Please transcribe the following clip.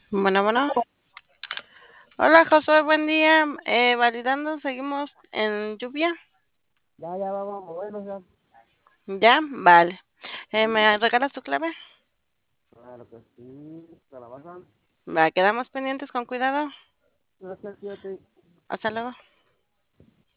Bueno, bueno. Hola, Josué, buen día. Validando, seguimos en lluvia. Ya vamos a movernos ya. ¿Ya? Vale. Sí, ¿Me regalas tu clave? claro que sí. Calabaza. Va, quedamos pendientes con cuidado. Gracias, fíjate. Hasta luego.